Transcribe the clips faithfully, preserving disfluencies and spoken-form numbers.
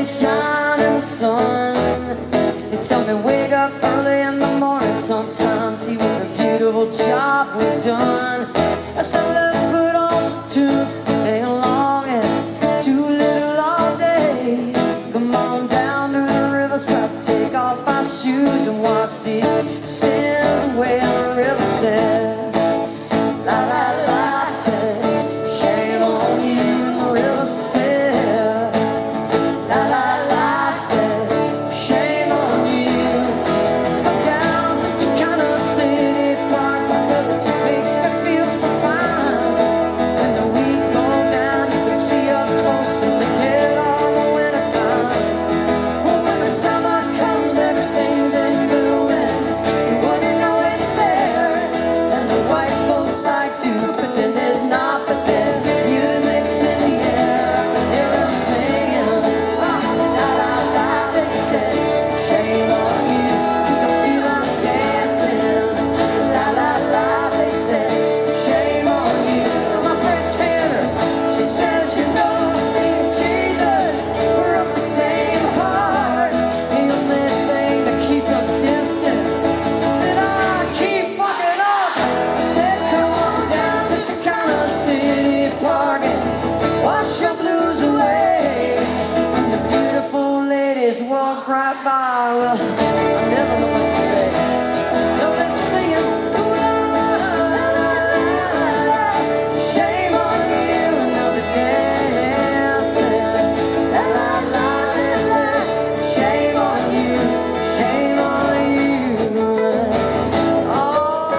shine in the sun. They tell me wake up early in the morning sometimes, see what a beautiful job we've done. I said let's put on some tunes, sing along and do a little all day. Come on down to the riverside, take off our shoes and wash these sins away. The river said, la la la, said, shame on you. The river said, la la la, said, shame on you. Come down to Chicana City Park because it makes me feel so fine. When the weeds go down, you can see up close in the dead all the winter time. But when the summer comes, everything's in bloom and you wouldn't know it's there. And the white folks like to pretend it's not, but then music's in the air. I hear them singing, ah, la la la. They said, shame on you. You can feel them dancing, la la la. They said, shame on you. And my friend Tanner, she says, you know, me and Jesus, we're of the same heart. The only thing that keeps us distant that I keep fucking up. I said, come on down to Chicana City Park and wash your blues away. When the beautiful ladies walk right by, well, I never know what to say. No, they're singing, ooh la la la la la. Shame on you, another dancing, la la la. They said, shame on you, shame on you. Oh,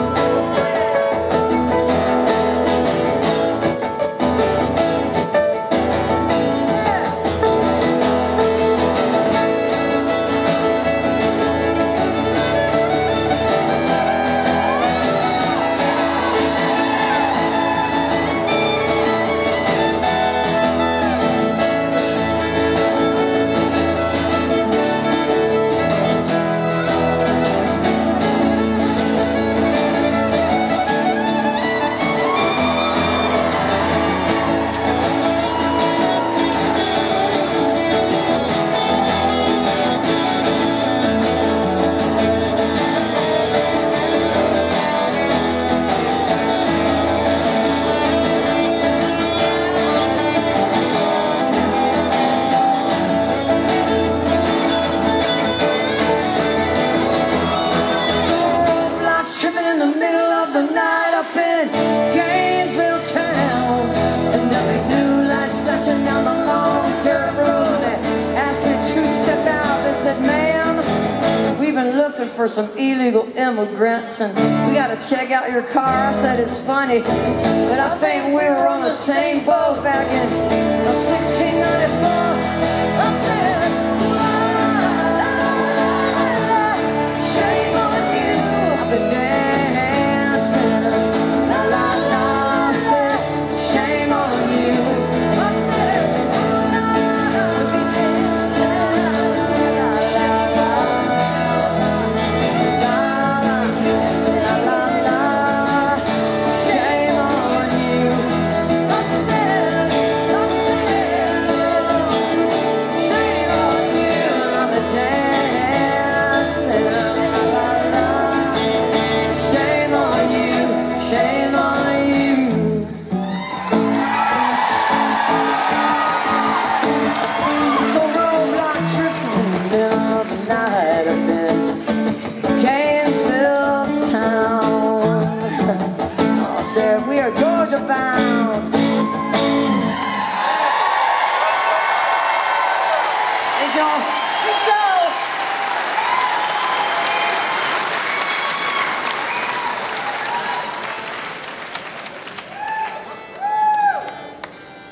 tripping in the middle of the night up in Gainesville town, and there'll be blue lights flashing down the long dirt road. They asked me to step out. They said, ma'am, we've been looking for some illegal immigrants and we gotta check out your car. I said, it's funny, but I think we were on the same boat back in sixteen ninety-four. I said, la, la, la, shame on you. I've been dancing, la la la. I said, shame on you. I said, la la la. I've been dancing, la la la. La la la. Shame on you. I said, I said, shame on you. I've been dancing, la la la. Shame on you, shame on you. Let's go roadblock tripping in the middle of the night up in Gainesville town. Oh, Sheriff, we are Georgia bound. Thanks, y'all. Thanks, y'all.